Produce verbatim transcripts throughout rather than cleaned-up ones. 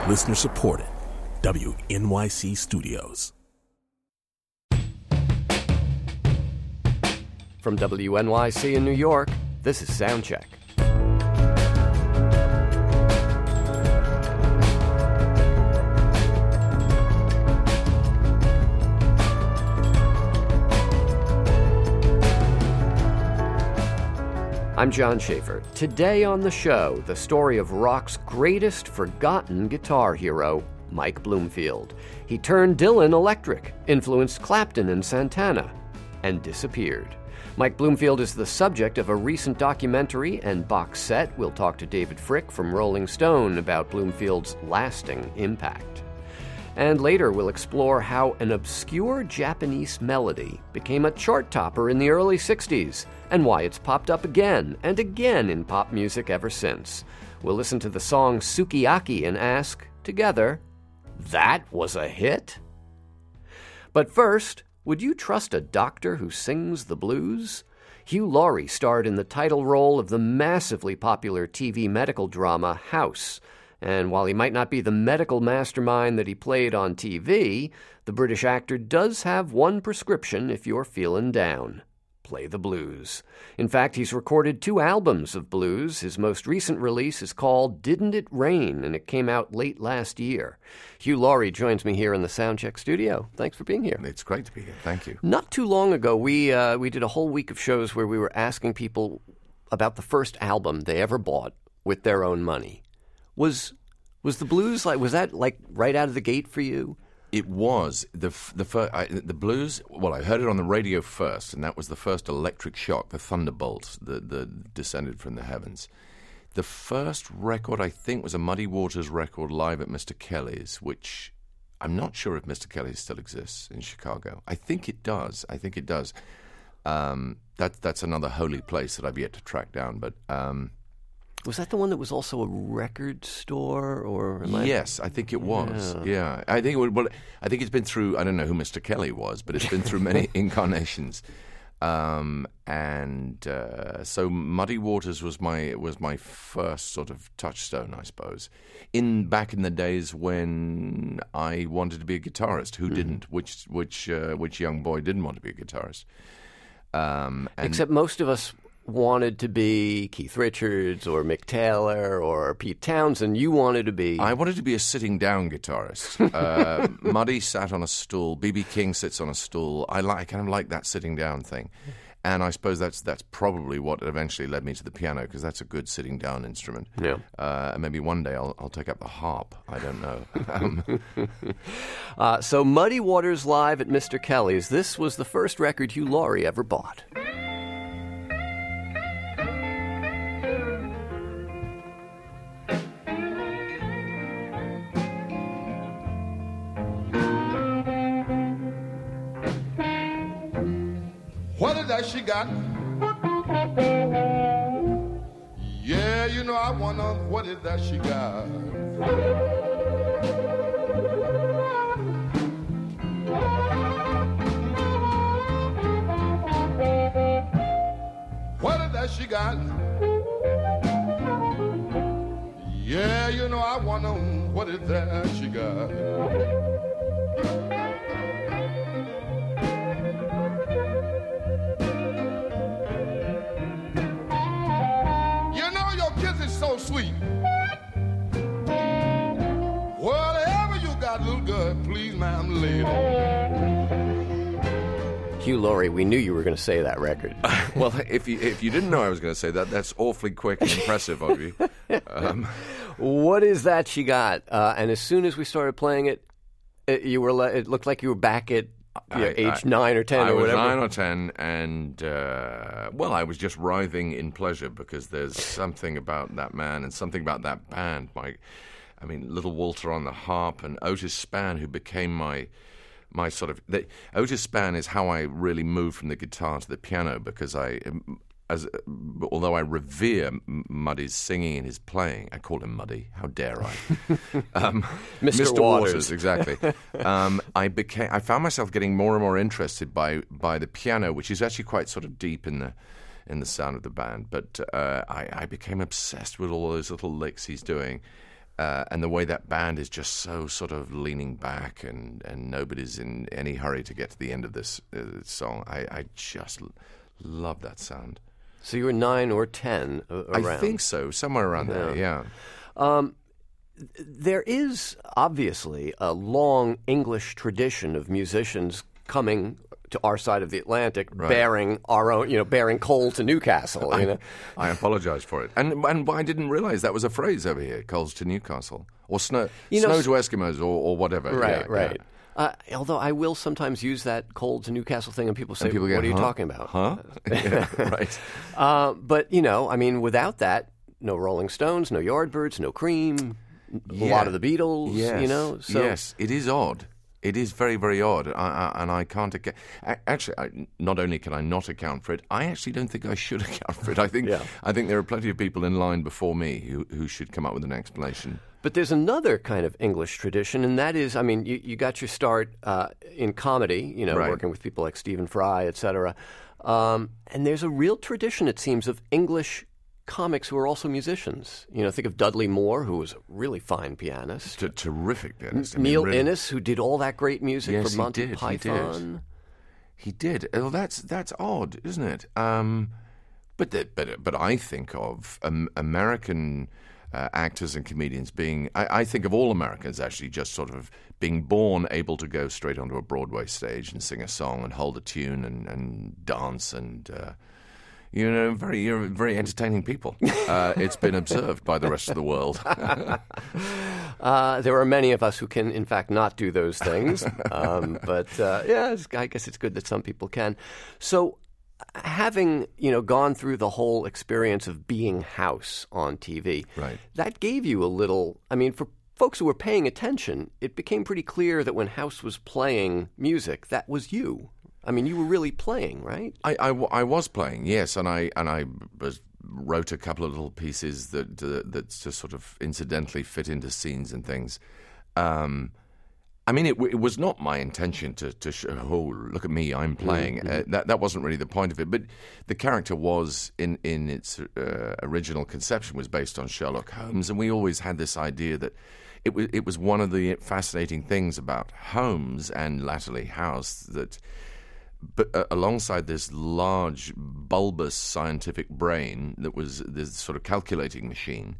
Listener supported. W N Y C Studios. From W N Y C in New York, this is Soundcheck. I'm John Schaefer. Today on the show, the story of rock's greatest forgotten guitar hero, Mike Bloomfield. He turned Dylan electric, influenced Clapton and Santana, and disappeared. Mike Bloomfield is the subject of a recent documentary and box set. We'll talk to David Frick from Rolling Stone about Bloomfield's lasting impact. And later we'll explore how an obscure Japanese melody became a chart topper in the early sixties and why it's popped up again and again in pop music ever since. We'll listen to the song Sukiyaki and ask, together, that was a hit? But first, would you trust a doctor who sings the blues? Hugh Laurie starred in the title role of the massively popular T V medical drama House. And while he might not be the medical mastermind that he played on T V, the British actor does have one prescription if you're feeling down. Play the blues. In fact, he's recorded two albums of blues. His most recent release is called Didn't It Rain, and it came out late last year. Hugh Laurie joins me here in the Soundcheck studio. Thanks for being here. It's great to be here. Thank you. Not too long ago, we uh, we did a whole week of shows where we were asking people about the first album they ever bought with their own money. Was was the blues like was that like right out of the gate for you? It was the the first, I, the blues. Well, I heard it on the radio first, and that was the first electric shock, the thunderbolt that, that descended from the heavens. The first record, I think, was a Muddy Waters record live at Mister Kelly's, which I'm not sure if Mister Kelly's still exists in Chicago. I think it does. I think it does. Um, that that's another holy place that I've yet to track down, but. Um, Was that the one that was also a record store, or am I... Yes, I think it was. Yeah, yeah. I think it would, well, I think it's been through. I don't know who Mister Kelly was, but it's been through many incarnations. Um, and uh, so, Muddy Waters was my was my first sort of touchstone, I suppose. In back in the days when I wanted to be a guitarist, who mm. didn't? Which which uh, which young boy didn't want to be a guitarist? Um, and Except most of us wanted to be Keith Richards or Mick Taylor or Pete Townsend. You wanted to be... I wanted to be a sitting-down guitarist. Uh, Muddy sat on a stool. B B King sits on a stool. I, like, I kind of like that sitting-down thing. And I suppose that's that's probably what eventually led me to the piano, because that's a good sitting-down instrument. Yeah. Uh, maybe one day I'll, I'll take up the harp. I don't know. um, uh, so Muddy Waters live at Mister Kelly's. This was the first record Hugh Laurie ever bought. What is that she got? Yeah, you know, I wonder what is that she got? What is that she got? Yeah, you know, I wonder what is that she got? So sweet. Whatever you got, little girl, please, ma'am, lady. Hugh Laurie, we knew you were going to say that record. Well, if you if you didn't know I was going to say that, that's awfully quick and impressive of you. Um, what is that she got? Uh, and as soon as we started playing it, it you were it looked like you were back at you know, I, age I, nine or ten I or whatever. I was nine or ten, and uh, well, I was just writhing in pleasure because there's something about that man and something about that band. My, I mean, Little Walter on the harp and Otis Spann, who became my my sort of. The, Otis Spann is how I really moved from the guitar to the piano, because I. As, although I revere Muddy's singing and his playing, I call him Muddy. How dare I? Um, Mister Mister Waters. Waters, exactly. um, I became. I found myself getting more and more interested by by the piano, which is actually quite sort of deep in the in the sound of the band. But uh, I, I became obsessed with all those little licks he's doing. Uh, and the way that band is just so sort of leaning back, and, and nobody's in any hurry to get to the end of this uh, song. I, I just l- love that sound. So you were nine or ten uh, around. I think so, somewhere around Yeah. there, yeah. Um, there is obviously a long English tradition of musicians coming to our side of the Atlantic, Right. bearing our own, you know, bearing coal to Newcastle. I, You know, I apologize for it. And and I didn't realize that was a phrase over here, coals to Newcastle. Or snow, You know, snow s- to Eskimos, or, or whatever. right, Yeah, right. yeah. Uh, although I will sometimes use that coal to Newcastle thing, and people say, And people "What go, are you huh? talking about?" Huh? Yeah, right. Uh, but you know, I mean, without that, no Rolling Stones, no Yardbirds, no Cream, a Yeah. lot of the Beatles. Yes. You know, so yes, it is odd. It is very, very odd, I, I, and I can't account. Actually, I, not only can I not account for it, I actually don't think I should account for it. I think Yeah. I think there are plenty of people in line before me who who should come up with an explanation. But there's another kind of English tradition, and that is, I mean, you, you got your start uh, in comedy, you know, Right. working with people like Stephen Fry, et cetera. Um, and there's a real tradition, it seems, of English comics who are also musicians. You know, think of Dudley Moore, who was a really fine pianist. T- terrific, Dennis. I mean, Neil really. Innes, who did all that great music Yes, for he Monty did, he Python. He did. Oh, that's that's odd, isn't it? Um, but the, but but I think of um, American uh, actors and comedians being. I, I think of all Americans actually just sort of being born able to go straight onto a Broadway stage and sing a song and hold a tune and, and dance and. Uh, You know, very you're very entertaining people. Uh, it's been observed by the rest of the world. Uh, there are many of us who can, in fact, not do those things. Um, but uh, yeah, it's, I guess it's good that some people can. So, having you know gone through the whole experience of being House on T V, Right. that gave you a little. I mean, for folks who were paying attention, it became pretty clear that when House was playing music, that was you. I mean, you were really playing, right? I, I w- I was playing, yes, and I and I was, wrote a couple of little pieces that uh, that just sort of incidentally fit into scenes and things. Um, I mean, it, w- it was not my intention to to show, oh, look at me, I'm playing. Mm-hmm. Uh, that that wasn't really the point of it. But the character was in in its uh, original conception was based on Sherlock Holmes, and we always had this idea that. It was it was one of the fascinating things about Holmes and latterly House that. But uh, alongside this large, bulbous scientific brain that was this sort of calculating machine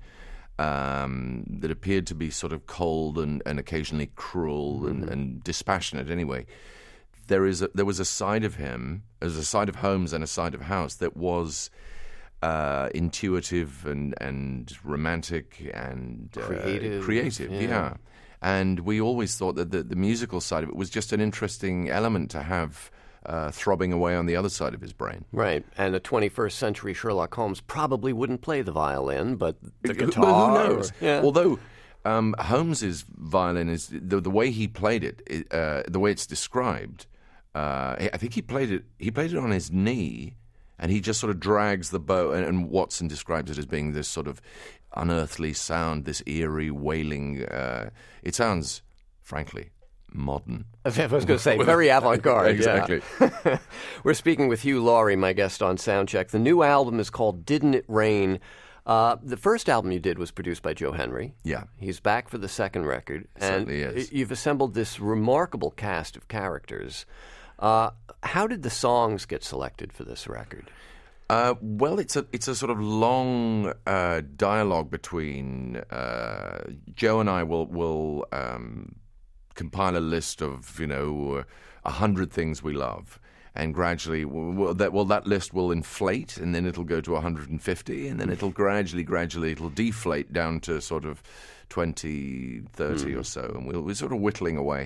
um, that appeared to be sort of cold and, and occasionally cruel and, and dispassionate anyway, there is a, there was a side of him, there's a side of Holmes and a side of House that was uh, intuitive and, and romantic and uh, Creative, creative, yeah. yeah. And we always thought that the, the musical side of it was just an interesting element to have Uh, throbbing away on the other side of his brain. Right. And a twenty-first century Sherlock Holmes probably wouldn't play the violin, but the Who- guitar. Who knows? or- yeah. Although um, Holmes's violin is the, the way he played it, it uh, the way it's described. Uh, I think he played it. He played it on his knee, and he just sort of drags the bow. And, and Watson describes it as being this sort of unearthly sound, this eerie wailing. Uh, it sounds, frankly, modern. I was going to say, very avant-garde. Exactly. Yeah. We're speaking with Hugh Laurie, my guest on Soundcheck. The new album is called Didn't It Rain? Uh, the first album you did was produced by Joe Henry. Yeah. He's back for the second record. And Certainly is. you've assembled this remarkable cast of characters. Uh, how did the songs get selected for this record? Uh, well, it's a it's a sort of long uh, dialogue between uh, Joe and I. Will will um, compile a list of you know a hundred things we love, and gradually well that well that list will inflate, and then it'll go to one hundred fifty, and then it'll gradually gradually it'll deflate down to sort of twenty, thirty Mm. or so, and we'll, we're sort of whittling away.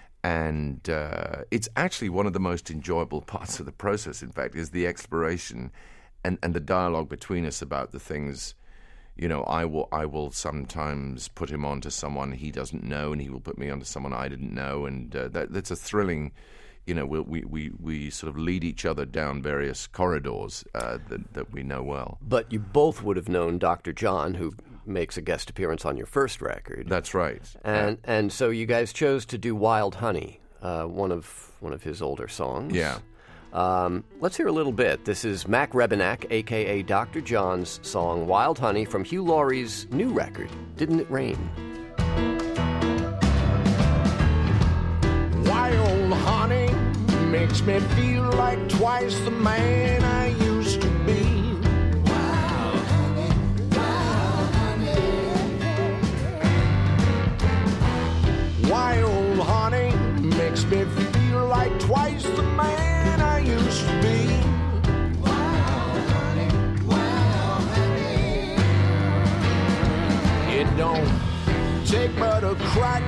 And uh, it's actually one of the most enjoyable parts of the process, in fact, is the exploration and, and the dialogue between us about the things. You know, I will I will sometimes put him on to someone he doesn't know, and he will put me onto someone I didn't know, and uh, that that's a thrilling. You know, we we we we sort of lead each other down various corridors uh, that that we know well. But you both would have known Doctor John, who makes a guest appearance on your first record. That's right. And and so you guys chose to do Wild Honey, uh, one of one of his older songs. Yeah. Um, let's hear a little bit. This is Mac Rebennack, a k a. Doctor John's song Wild Honey from Hugh Laurie's new record, Didn't It Rain? Wild honey makes me feel like twice the man I used to be. Wild honey, wild honey. Wild honey makes me feel like twice the man I used to be. Wild honey, wild honey. It don't take but a crack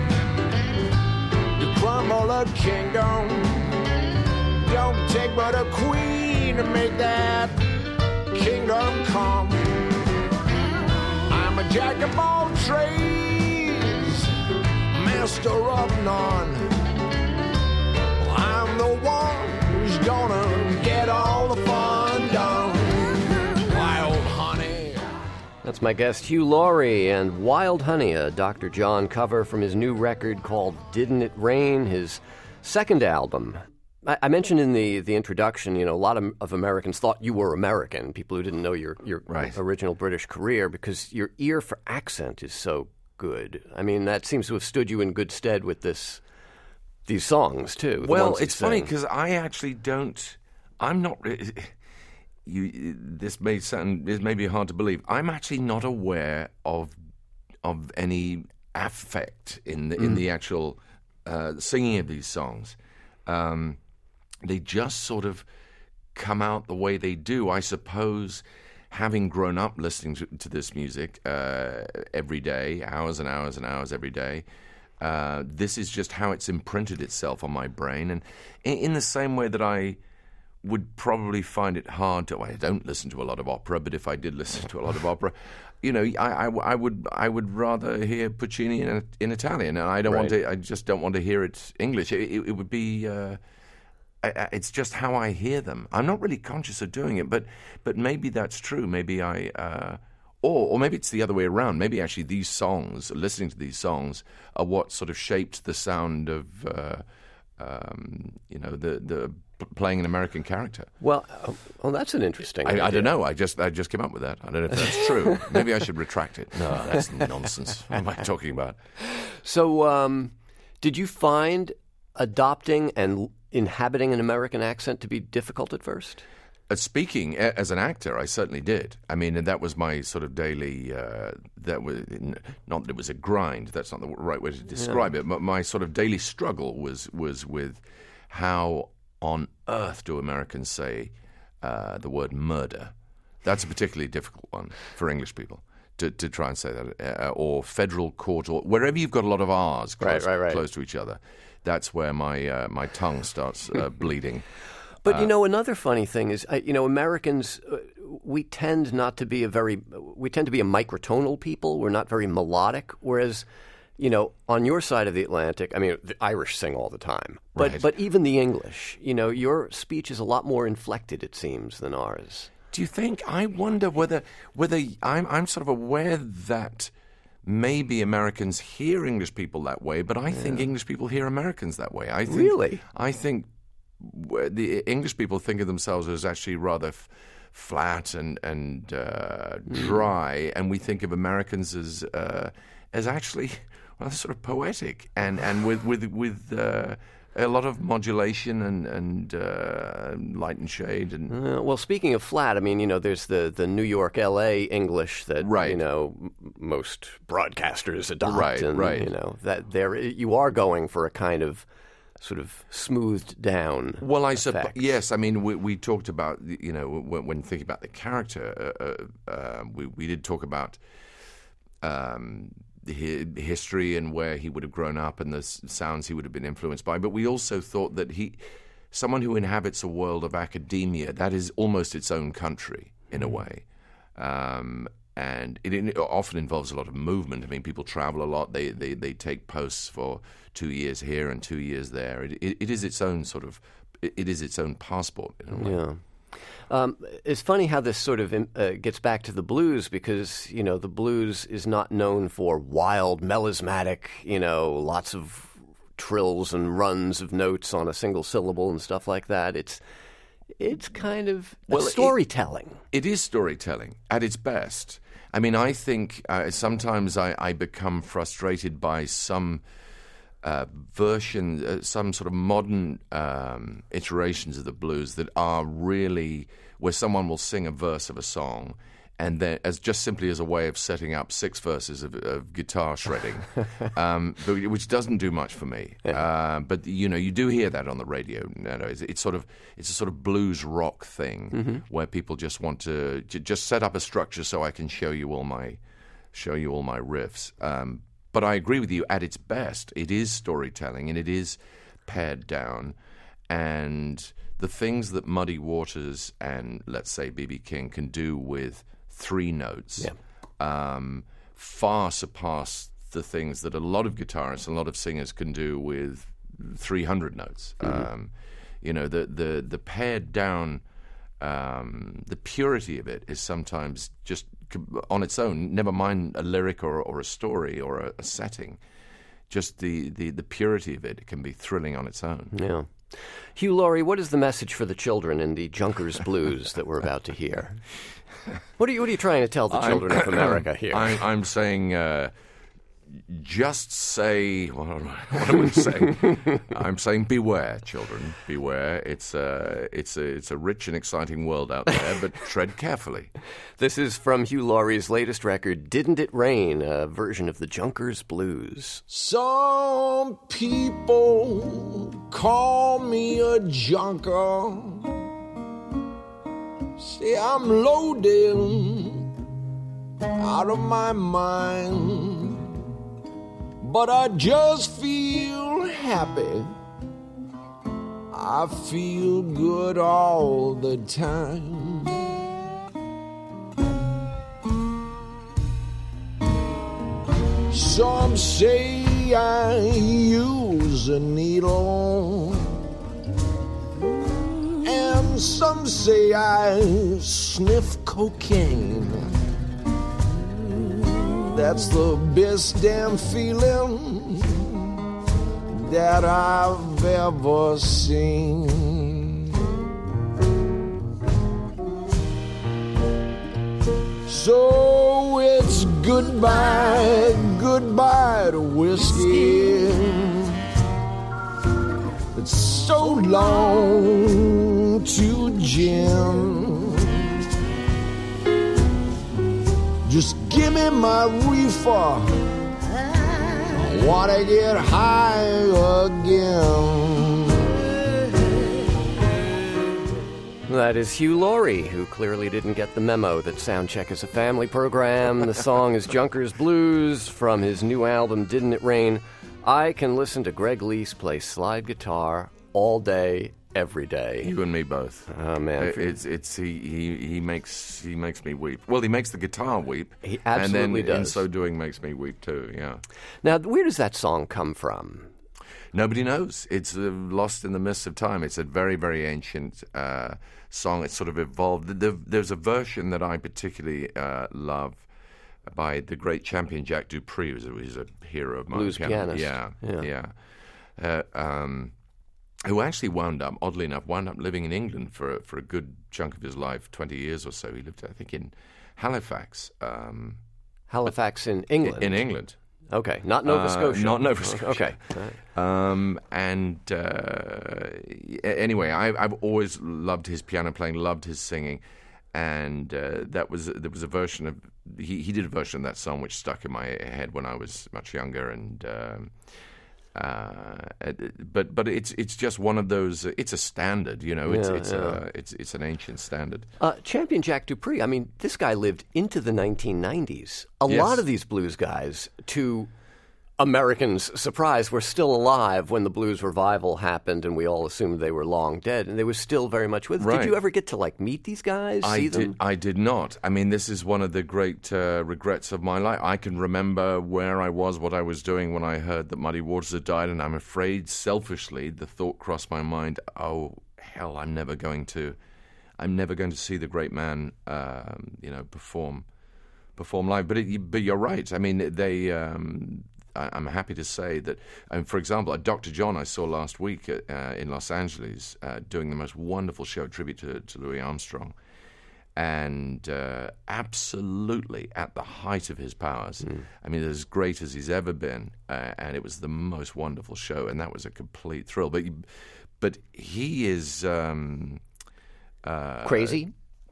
to crumble a kingdom. Don't take but a queen to make that kingdom come. I'm a jack of all trades, master of none. I'm the one who's gonna get all the fun done. Wild honey. That's my guest Hugh Laurie and Wild Honey, a Doctor John cover from his new record called Didn't It Rain, his second album. I, I mentioned in the, the introduction, you know, a lot of, of Americans thought you were American, people who didn't know your, your right. original British career, because your ear for accent is so good. I mean, that seems to have stood you in good stead with this these songs, too. the Well, ones you it's funny sing. because I actually don't. I'm not. You. This may sound. This may be hard to believe. I'm actually not aware of of any affect in the, in the actual uh, singing of these songs. Um, they just sort of come out the way they do. I suppose, having grown up listening to, to this music uh, every day, hours and hours and hours every day, uh, this is just how it's imprinted itself on my brain. And in, in the same way that I would probably find it hard to. Well, I don't listen to a lot of opera, but if I did listen to a lot of opera, you know, I, I, I would I would rather hear Puccini in, in Italian, and I don't want Right. to. I just don't want to hear it English. It, it, it would be. Uh, I, I, it's just how I hear them. I'm not really conscious of doing it, but but maybe that's true. Maybe I. Uh, Or, or maybe it's the other way around. Maybe actually these songs, listening to these songs, are what sort of shaped the sound of, uh, um, you know, the the playing an American character. Well, uh, well, that's an interesting I, idea. I don't know. I just I just came up with that. I don't know if that's true. Maybe I should retract it. No, that's nonsense. What am I talking about? So, um, did you find adopting and inhabiting an American accent to be difficult at first? Uh, speaking a- as an actor, I certainly did. I mean, and that was my sort of daily. Uh, that was not that it was a grind. That's not the right way to describe it. But my sort of daily struggle was was with how on earth do Americans say uh, the word murder? That's a particularly difficult one for English people to to try and say that, uh, or federal court, or wherever you've got a lot of R's close, Right, right, right. close to each other. That's where my uh, my tongue starts uh, bleeding. But, you know, another funny thing is, uh, you know, Americans, uh, we tend not to be a very, we tend to be a microtonal people. We're not very melodic. Whereas, you know, on your side of the Atlantic, I mean, the Irish sing all the time. But, Right. but even the English, you know, your speech is a lot more inflected, it seems, than ours. Do you think? I wonder whether whether I'm I'm sort of aware that maybe Americans hear English people that way, but I think English people hear Americans that way. I think, Really? I think w- the English people think of themselves as actually rather f- flat and and uh, dry, and we think of Americans as uh, as actually rather sort of poetic and and with with with. Uh, A lot of modulation and and uh, light and shade and Uh, well, speaking of flat, I mean, you know, there's the, the New York, L A English that, Right. you know, m- most broadcasters adopt. Right, and, right. You know, that there you are going for a kind of sort of smoothed down Well, I suppose effect. yes. I mean, we, we talked about you know when, when thinking about the character, uh, uh, uh, we we did talk about um, hi- history and where he would have grown up and the s- sounds he would have been influenced by. But we also thought that he, someone who inhabits a world of academia, that is almost its own country in a way. Um, and it, it often involves a lot of movement. I mean, people travel a lot. They they, they take posts for two years here and two years there. It, it, it is its own sort of, it, it is its own passport in a way. Yeah. Um, it's funny how this sort of uh, gets back to the blues because, you know, the blues is not known for wild, melismatic, you know, lots of trills and runs of notes on a single syllable and stuff like that. It's it's kind of Well, it- storytelling. It is storytelling at its best. I mean, I think uh, sometimes I, I become frustrated by some uh, version, uh, some sort of modern um, iterations of the blues that are really where someone will sing a verse of a song, and then as just simply as a way of setting up six verses of, of guitar shredding, um, but, which doesn't do much for me. Yeah. Uh, but you know, you do hear that on the radio. You know, it's, it's sort of it's a sort of blues rock thing Mm-hmm. where people just want to j- just set up a structure so I can show you all my show you all my riffs. Um, but I agree with you. At its best, it is storytelling and it is pared down, and the things that Muddy Waters and let's say B B King can do with three notes Yeah. um, far surpass the things that a lot of guitarists and a lot of singers can do with three hundred notes. Mm-hmm. Um, you know, the the the pared down, um, the purity of it is sometimes just on its own. Never mind a lyric or or a story or a, a setting. Just the, the, the purity of it can be thrilling on its own. Yeah. Hugh Laurie, what is the message for the children in the Junkers Blues that we're about to hear? What are you, what are you trying to tell the children of America here? I, I'm saying, uh, just say, what am I, what am I saying? I'm saying beware, children, beware. It's a, it's, a, it's a rich and exciting world out there, but tread carefully. This is from Hugh Laurie's latest record, Didn't It Rain, a version of the Junkers Blues. Some people call me a junker. Say I'm loaded out of my mind. But I just feel happy. I feel good all the time. Some say I use a needle, and some say I sniff cocaine. That's the best damn feeling that I've ever seen. So it's goodbye, goodbye to whiskey. It's so long to gin. Just give me my reefer. I wanna get high again. That is Hugh Laurie, who clearly didn't get the memo that Soundcheck is a family program. The song is Junkers Blues from his new album, Didn't It Rain. I can listen to Greg Lease play slide guitar all day, every day. You and me both. Oh, man. It- It's it's he, he he makes he makes me weep. Well, he makes the guitar weep. He absolutely and then in does. so doing makes me weep too. Yeah. Now, where does that song come from? Nobody knows. It's uh, lost in the mists of time. It's a very, very ancient uh, song. It's sort of evolved. The, the, there's a version that I particularly uh, love by the great champion Jack Dupree, who's a, who's a hero of mine. Blues pianist. Yeah, Yeah. yeah. Uh, um, who actually wound up, oddly enough, wound up living in England for for a good chunk of his life, twenty years or so. He lived, I think, in Halifax. Um, Halifax in England? in England. Okay, not Nova Uh, Scotia. not Nova Scotia. Okay. Um, and uh, anyway, I, I've always loved his piano playing, loved his singing, and uh, that was there was a version of he, he did a version of that song which stuck in my head when I was much younger, and um, uh, but but it's it's just one of those. It's a standard, you know. It's Yeah, it's yeah. A, it's it's an ancient standard. Uh, Champion Jack Dupree, I mean, this guy lived into the nineteen nineties. A Yes. lot of these blues guys, to Americans' surprise, were still alive when the blues revival happened, and we all assumed they were long dead, and they were still very much with us. Right. Did you ever get to, like, meet these guys, I see did. them? I did not. I mean, this is one of the great uh, regrets of my life. I can remember where I was, what I was doing when I heard that Muddy Waters had died, and I'm afraid, selfishly, the thought crossed my mind: "Oh hell, I'm never going to, I'm never going to see the great man, um, you know, perform, perform live." But it, but you're right. I mean, they. Um, I, I'm happy to say that, um, for example, uh, Doctor John I saw last week uh, uh, in Los Angeles uh, doing the most wonderful show, tribute to, to Louis Armstrong, and uh, absolutely at the height of his powers. Mm. I mean, as great as he's ever been, uh, and it was the most wonderful show, and that was a complete thrill. But, but he is um, uh, crazy.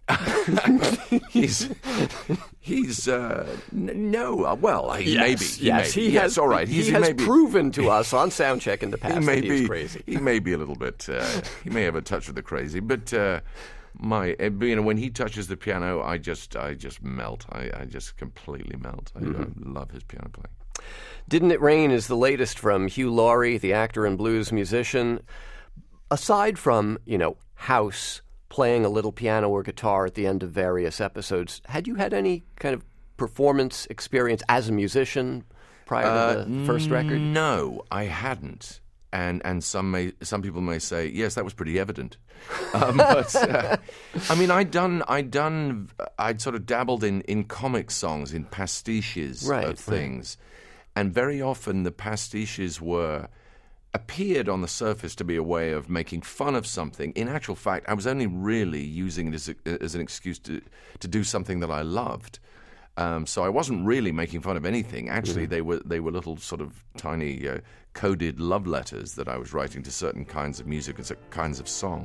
he's he's uh, n- no well he yes, may be he yes may he be. has yes, all right he, he's, he has may be, proven to us on Soundcheck in the past he may that he be is crazy. He may be a little bit uh, he may have a touch of the crazy, but uh, my uh, you know when he touches the piano, I just I just melt. I, I just completely melt. I, mm-hmm. I love his piano playing. Didn't It Rain is the latest from Hugh Laurie, the actor and blues musician. Aside from you know House playing a little piano or guitar at the end of various episodes, had you had any kind of performance experience as a musician prior uh, to the first record? No, I hadn't. And and some may some people may say, yes, that was pretty evident. Um, but uh, I mean, I'd done I'd done I'd sort of dabbled in, in comic songs, in pastiches right, of things, right. And very often the pastiches were. Appeared on the surface to be a way of making fun of something. In actual fact, I was only really using it as, a, as an excuse to, to do something that I loved. Um, so I wasn't really making fun of anything. Actually, mm. they were they were little sort of tiny uh, coded love letters that I was writing to certain kinds of music and certain kinds of song.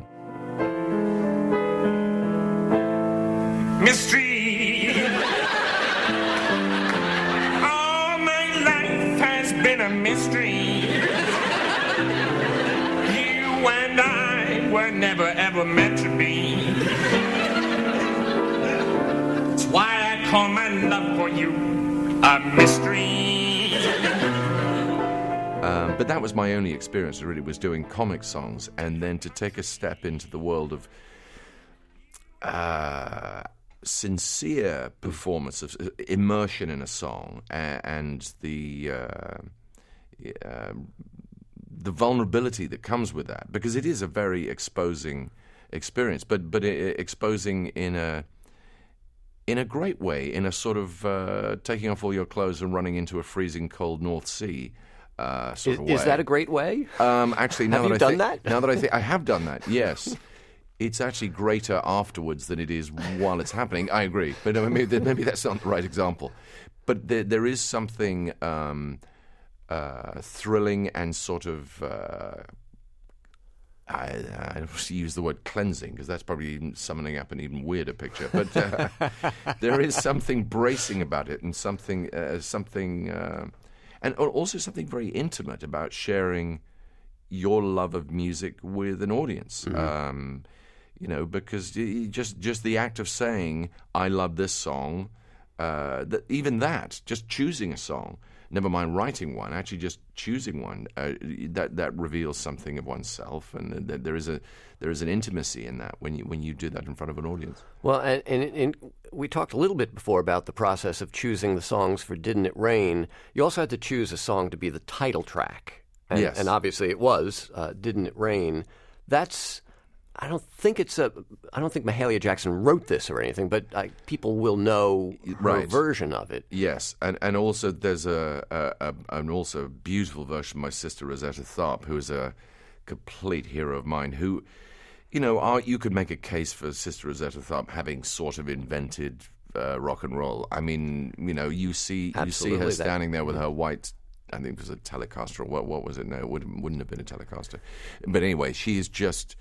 Mystery. All my life has been a mystery. And I were never ever meant to be. That's why I call my love for you a mystery. Um, but that was my only experience, really, was doing comic songs, and then to take a step into the world of uh, sincere performance, of immersion in a song, and, and the uh, uh, the vulnerability that comes with that, because it is a very exposing experience, but but it, exposing in a in a great way, in a sort of uh, taking off all your clothes and running into a freezing cold North Sea uh, sort is, of way. Is that a great way? Um, actually, now have that you I done think, that? now that I think I have done that, yes. It's actually greater afterwards than it is while it's happening. I agree, but maybe, maybe that's not the right example. But there, there is something um, uh, thrilling and sort of. Uh, I, I use the word cleansing because that's probably even summoning up an even weirder picture. But uh, there is something bracing about it, and something, uh, something, uh, and also something very intimate about sharing your love of music with an audience. Mm-hmm. Um, you know, because you just just the act of saying I love this song, uh, that even that, just choosing a song. Never mind writing one. Actually, just choosing one uh, that that reveals something of oneself, and th- there is a there is an intimacy in that when you when you do that in front of an audience. Well, and, and, and we talked a little bit before about the process of choosing the songs for "Didn't It Rain." You also had to choose a song to be the title track, and, yes, and obviously it was uh, "Didn't It Rain." That's I don't think it's a. I don't think Mahalia Jackson wrote this or anything, but I, people will know her right. version of it. Yes, and and also there's a, a, a an also beautiful version of my sister Rosetta Tharpe, who is a complete hero of mine. Who, you know, are, you could make a case for Sister Rosetta Tharpe having sort of invented uh, rock and roll. I mean, you know, you see Absolutely, you see her that, standing there with her white. I think it was a Telecaster. Or what what was it? No, it wouldn't, wouldn't have been a Telecaster. But anyway, she is just.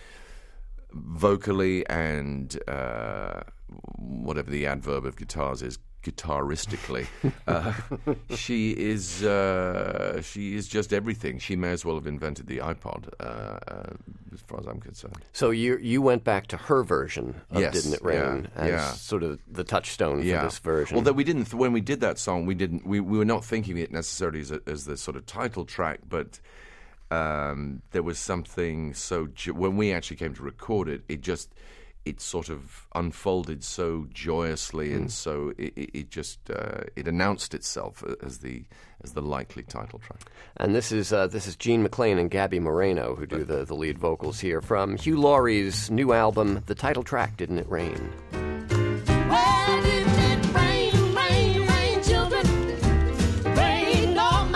Vocally and uh, whatever the adverb of guitars is, guitaristically, uh, she is uh, she is just everything. She may as well have invented the iPod, uh, uh, as far as I'm concerned. So you you went back to her version of yes, "Didn't It Rain" yeah, as yeah. sort of the touchstone yeah. for this version. Although we didn't, when we did that song, we didn't. We, we were not thinking it necessarily as, a, as the sort of title track, but. Um, there was something so jo- when we actually came to record it, it just it sort of unfolded so joyously, mm. and so it, it just uh, it announced itself as the as the likely title track. And this is uh, this is Gene McClain and Gabby Moreno who do the, the lead vocals here from Hugh Laurie's new album, the title track, "Didn't It Rain." Well, didn't it rain, rain, rain, children? Rain all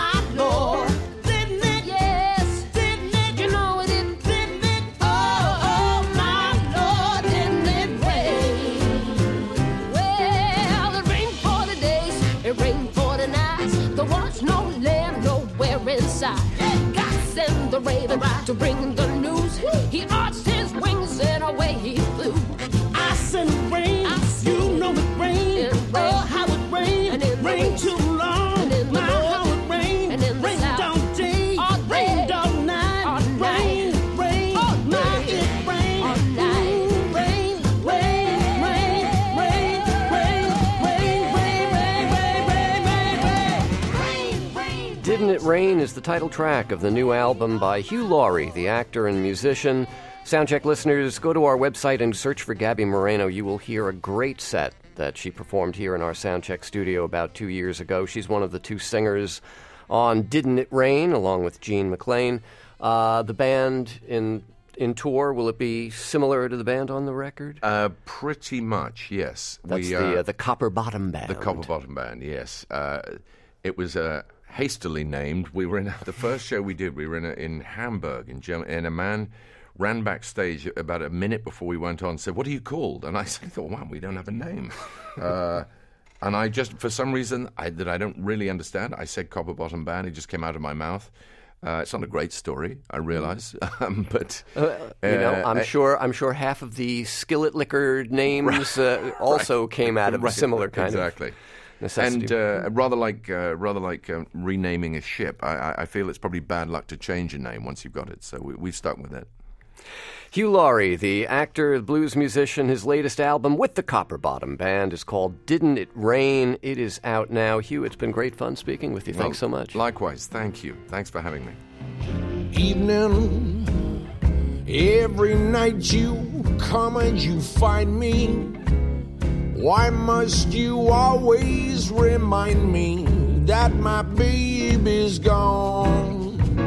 to bring the news. He arched his wings and away he flew. Ice and rain, Ice you know it rain. and rain. Oh, how it rain, And in the rain west. too long. And in the My, north. how it rain, And in the rained south. all day, All day. rained all night, All night. rain, rain, All my, day. it rain, All night. Ooh, rain, rain, rain, rain, rain, rain, rain, rain, rain, rain, rain, rain, rain. Didn't It Rain is the title track of the new album by Hugh Laurie, the actor and musician. Soundcheck listeners, go to our website and search for Gabby Moreno. You will hear a great set that she performed here in our Soundcheck studio about two years ago. She's one of the two singers on Didn't It Rain, along with Gene McLean. Uh, the band in in tour, will it be similar to the band on the record? Uh, pretty much, yes. That's we, the, uh, uh, the Copper Bottom Band. The Copper Bottom Band, yes. Uh, it was uh, hastily named. We were in the first show we did. We were in a, in Hamburg, in Germany, and a man ran backstage about a minute before we went on and said, "What are you called?" And I said, "Oh, wow, we don't have a name." uh, and I just, for some reason I, that I don't really understand, I said Copper Bottom Band. It just came out of my mouth. Uh, it's not a great story, I realize, um, but Uh, you know, uh, I'm I- sure. I'm sure half of the skillet liquor names uh, also came out of Right, a similar kind exactly. of necessity. And uh, rather like uh, rather like uh, renaming a ship, I, I- I feel it's probably bad luck to change a name once you've got it. So we, we've stuck with it. Hugh Laurie, the actor, the blues musician, his latest album with the Copper Bottom Band is called Didn't It Rain? It is out now. Hugh, it's been great fun speaking with you. Thanks so much. Likewise, thank you. Thanks for having me. Evening, every night you come and you find me. Why must you always remind me that my baby's gone?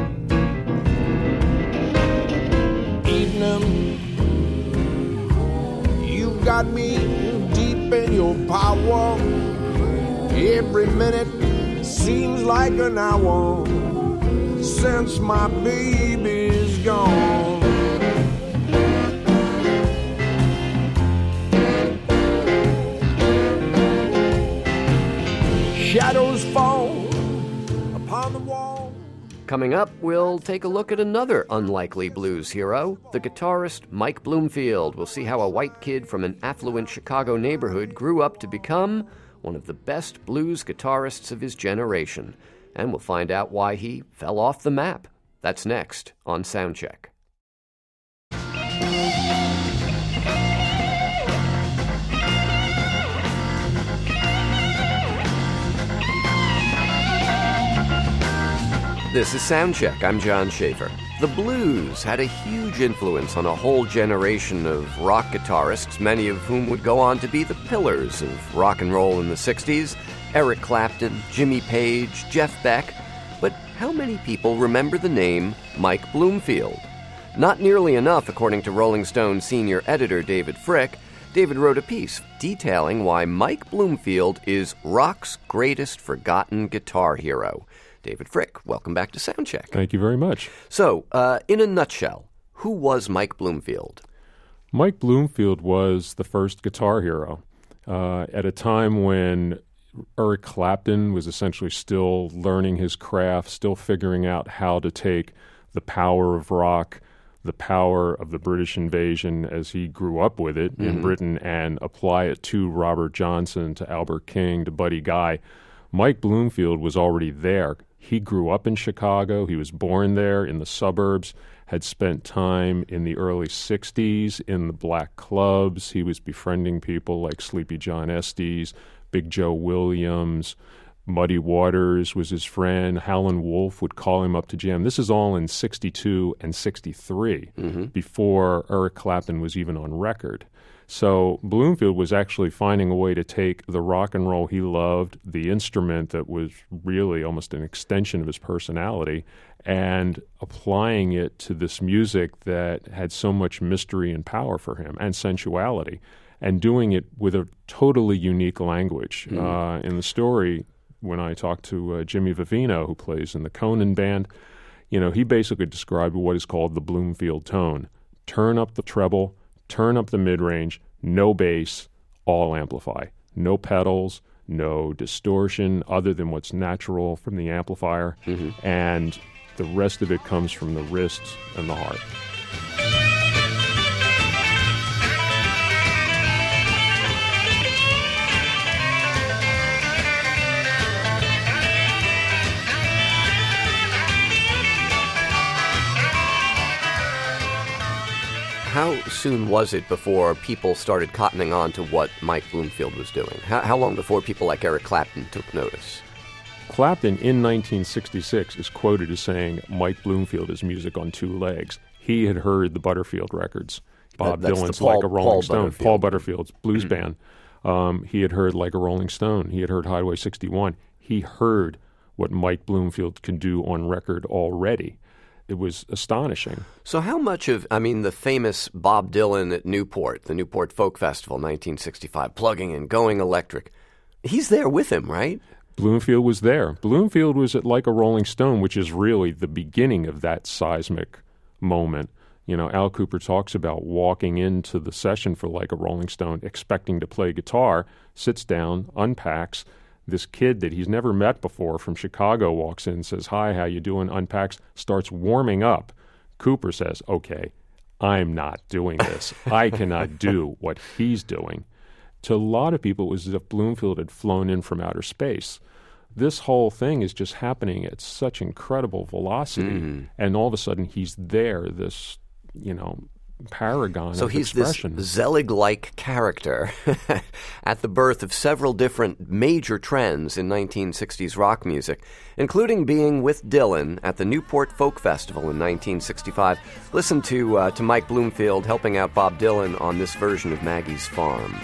Evening, you got me deep in your power. Every minute seems like an hour since my baby's gone. Shadows fall upon the wall. Coming up, we'll take a look at another unlikely blues hero, the guitarist Mike Bloomfield. We'll see how a white kid from an affluent Chicago neighborhood grew up to become one of the best blues guitarists of his generation. And we'll find out why he fell off the map. That's next on Soundcheck. This is Soundcheck. I'm John Schaefer. The blues had a huge influence on a whole generation of rock guitarists, many of whom would go on to be the pillars of rock and roll in the sixties. Eric Clapton, Jimmy Page, Jeff Beck. But how many people remember the name Mike Bloomfield? Not nearly enough, according to Rolling Stone senior editor David Frick. David wrote a piece detailing why Mike Bloomfield is rock's greatest forgotten guitar hero. David Frick, welcome back to Soundcheck. Thank you very much. So, uh, in a nutshell, who was Mike Bloomfield? Mike Bloomfield was the first guitar hero uh, at a time when Eric Clapton was essentially still learning his craft, still figuring out how to take the power of rock, the power of the British invasion as he grew up with it mm-hmm. in Britain, and apply it to Robert Johnson, to Albert King, to Buddy Guy. Mike Bloomfield was already there. He grew up in Chicago. He was born there in the suburbs, had spent time in the early sixties in the black clubs. He was befriending people like Sleepy John Estes, Big Joe Williams, Muddy Waters was his friend. Howlin' Wolf would call him up to jam. This is all in sixty-two and sixty-three, mm-hmm. before Eric Clapton was even on record. So Bloomfield was actually finding a way to take the rock and roll he loved, the instrument that was really almost an extension of his personality, and applying it to this music that had so much mystery and power for him, and sensuality, and doing it with a totally unique language. Mm. Uh, in the story, when I talked to uh, Jimmy Vivino, who plays in the Conan Band, you know, he basically described what is called the Bloomfield tone. Turn up the treble, turn up the mid-range, no bass, all amplify. No pedals, no distortion other than what's natural from the amplifier. Mm-hmm. And The rest of it comes from the wrists and the heart. How soon was it before people started cottoning on to what Mike Bloomfield was doing? How, how long before people like Eric Clapton took notice? Clapton, in nineteen sixty-six, is quoted as saying, Mike Bloomfield is music on two legs. He had heard the Butterfield records. Bob That- that's Dylan's the Paul- Like a Rolling Paul Stone. Butterfield. Paul Butterfield's blues band. Um, he had heard Like a Rolling Stone. He had heard Highway sixty-one. He heard what Mike Bloomfield can do on record already. It was astonishing. So how much of, I mean, the famous Bob Dylan at Newport, the Newport Folk Festival, nineteen sixty-five, plugging and going electric, he's there with him, right? Bloomfield was there. Bloomfield was at Like a Rolling Stone, which is really the beginning of that seismic moment. You know, Al Cooper talks about walking into the session for Like a Rolling Stone, expecting to play guitar, sits down, unpacks. This kid that he's never met before from Chicago walks in, says, hi, how you doing, unpacks, starts warming up. Cooper says, okay, I'm not doing this. I cannot do what he's doing. To a lot of people, it was as if Bloomfield had flown in from outer space. This whole thing is just happening at such incredible velocity, Mm. and all of a sudden he's there, this, you know, paragon So of he's expression. this Zelig-like character at the birth of several different major trends in nineteen sixties rock music, including being with Dylan at the Newport Folk Festival in nineteen sixty-five. Listen to uh, to Mike Bloomfield helping out Bob Dylan on this version of Maggie's Farm.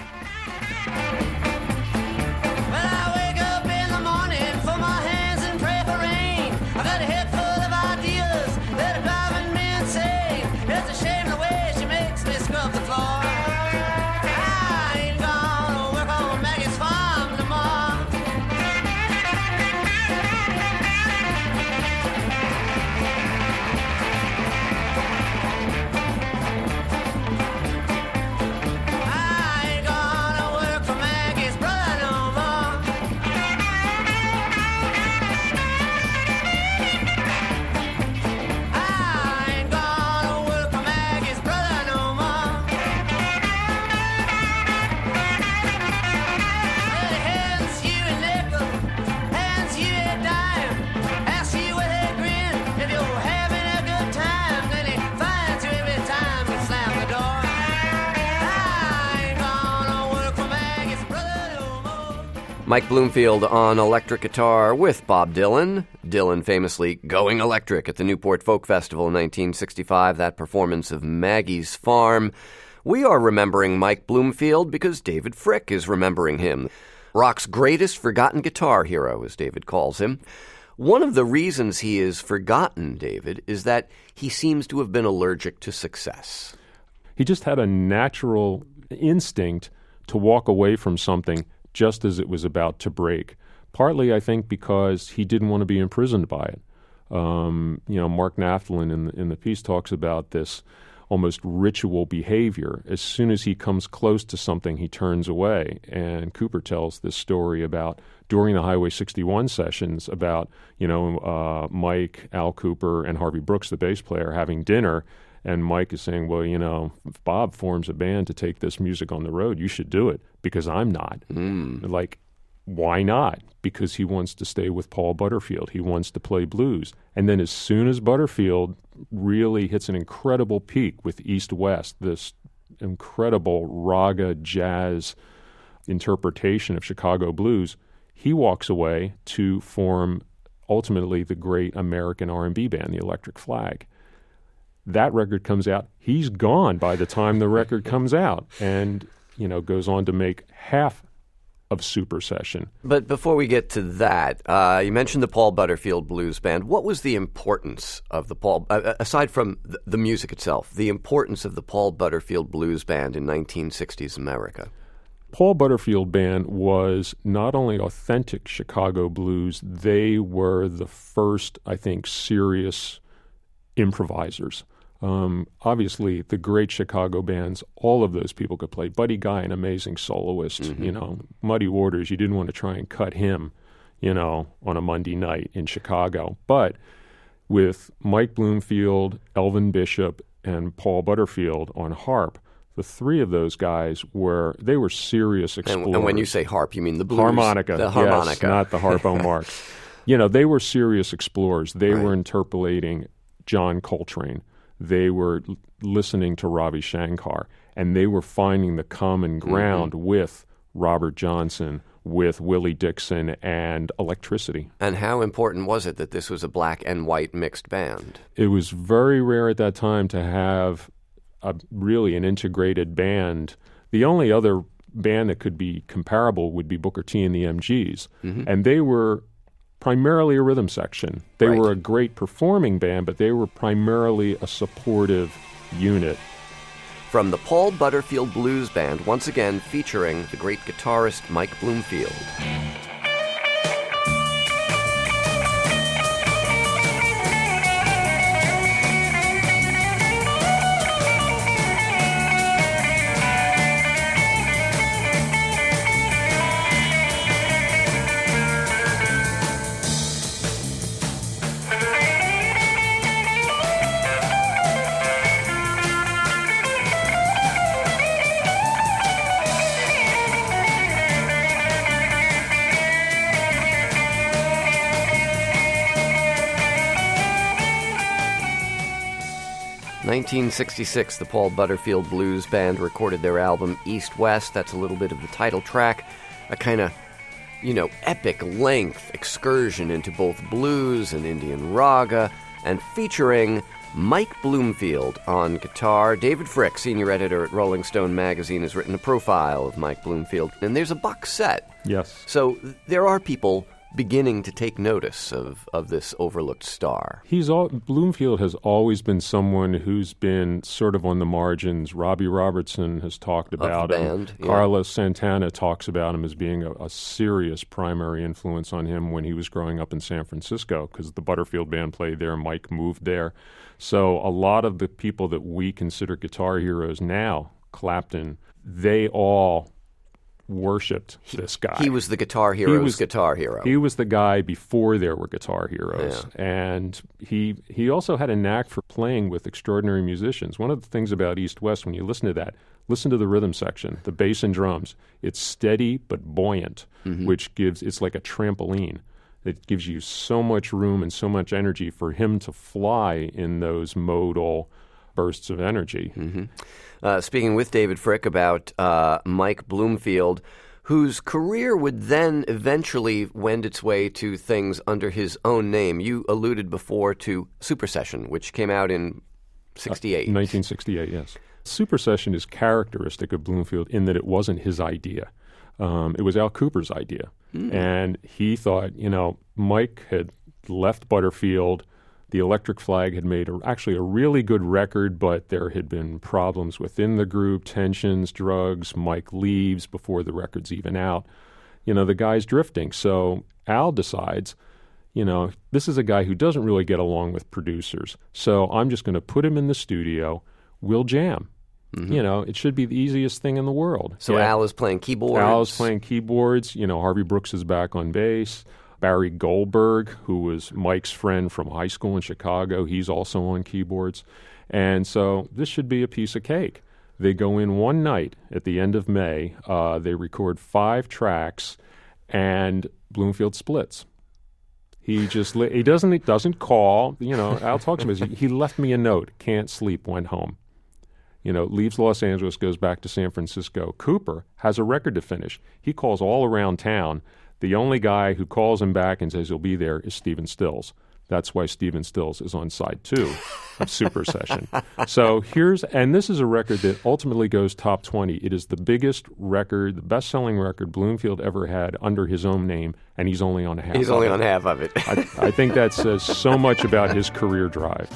Mike Bloomfield on electric guitar with Bob Dylan. Dylan famously going electric at the Newport Folk Festival in nineteen sixty-five, that performance of Maggie's Farm. We are remembering Mike Bloomfield because David Frick is remembering him. Rock's greatest forgotten guitar hero, as David calls him. One of the reasons he is forgotten, David, is that he seems to have been allergic to success. He just had a natural instinct to walk away from something just as it was about to break. Partly, I think, because he didn't want to be imprisoned by it. Um, you know, Mark Naftalin in the, in the piece talks about this almost ritual behavior. As soon as he comes close to something, he turns away. And Cooper tells this story about during the Highway sixty-one sessions about, you know, uh, Mike, Al Cooper, and Harvey Brooks, the bass player, having dinner. And Mike is saying, well, you know, if Bob forms a band to take this music on the road, you should do it because I'm not. Mm. Like, why not? Because he wants to stay with Paul Butterfield. He wants to play blues. And then as soon as Butterfield really hits an incredible peak with East West, this incredible raga jazz interpretation of Chicago blues, he walks away to form ultimately the great American R and B band, the Electric Flag. That record comes out. He's gone by the time the record comes out, and, you know, goes on to make half of Super Session. But before we get to that, uh, you mentioned the Paul Butterfield Blues Band. What was the importance of the Paul, uh, aside from the, the music itself, the importance of the Paul Butterfield Blues Band in nineteen sixties America? Paul Butterfield Band was not only authentic Chicago blues, they were the first, I think, serious improvisers. Um, obviously, the great Chicago bands, all of those people could play. Buddy Guy, an amazing soloist. Mm-hmm. You know, Muddy Waters, you didn't want to try and cut him, you know, on a Monday night in Chicago. But with Mike Bloomfield, Elvin Bishop, and Paul Butterfield on harp. The three of those guys were, they were serious explorers. And, and when you say harp, you mean the blues? Harmonica. The harmonica. Yes, not the harpo marks. You know, they were serious explorers. They Right. were interpolating John Coltrane. They were l- listening to Ravi Shankar. And they were finding the common ground Mm-hmm. with Robert Johnson, with Willie Dixon, and electricity. And how important was it that this was a black and white mixed band? It was very rare at that time to have a, really an integrated band. The only other band that could be comparable would be Booker T and the M Gs. Mm-hmm. And they were primarily a rhythm section. They Right. were a great performing band, but they were primarily a supportive unit. From the Paul Butterfield Blues Band, once again featuring the great guitarist Mike Bloomfield. nineteen sixty-six, the Paul Butterfield Blues Band recorded their album East West. That's a little bit of the title track, a kind of, you know, epic length excursion into both blues and Indian raga, and featuring Mike Bloomfield on guitar. David Frick, senior editor at Rolling Stone magazine, has written a profile of Mike Bloomfield, and there's a box set. Yes. So there are people beginning to take notice of, of this overlooked star. He's all, Bloomfield has always been someone who's been sort of on the margins. Robbie Robertson has talked about the him. band, yeah. Carlos Santana talks about him as being a, a serious primary influence on him when he was growing up in San Francisco, because the Butterfield Band played there, Mike moved there. So a lot of the people that we consider guitar heroes now, Clapton, they all worshipped this guy. He was the guitar hero's was- guitar hero. He was the guy before there were guitar heroes. And he he also had a knack for playing with extraordinary musicians. One of the things about East West, when you listen to that, listen to the rhythm section, the bass and drums. It's steady but buoyant, which gives, it's like a trampoline. It gives you so much room and so much energy for him to fly in those modal bursts of energy. Uh, speaking with David Frick about uh, Mike Bloomfield, whose career would then eventually wend its way to things under his own name. You alluded before to Supersession, which came out in sixty-eight. Uh, nineteen sixty-eight, yes. Supersession is characteristic of Bloomfield in that it wasn't his idea. Um, it was Al Cooper's idea. And he thought, you know, Mike had left Butterfield. The Electric Flag had made a, actually a really good record, but there had been problems within the group, tensions, drugs. Mike leaves before the record's even out. You know, the guy's drifting. So Al decides, you know, this is a guy who doesn't really get along with producers. So I'm just going to put him in the studio. We'll jam. You know, it should be the easiest thing in the world. So Yeah. Al is playing keyboards. Al is playing keyboards. You know, Harvey Brooks is back on bass. Barry Goldberg, who was Mike's friend from high school in Chicago, he's also on keyboards. And so this should be a piece of cake. They go in one night at the end of May. Uh, they record five tracks, and Bloomfield splits. He just li- he doesn't he doesn't call. You know, Al talks to him. He left me a note. Can't sleep. Went home. You know, leaves Los Angeles, goes back to San Francisco. Cooper has a record to finish. He calls all around town. The only guy who calls him back and says he'll be there is Stephen Stills. That's why Stephen Stills is on side two of Supersession. So here's, and this is a record that ultimately goes top twenty. It is the biggest record, the best-selling record Bloomfield ever had under his own name, and he's only on half He's of only it. on half of it. I, I think that says so much about his career drive.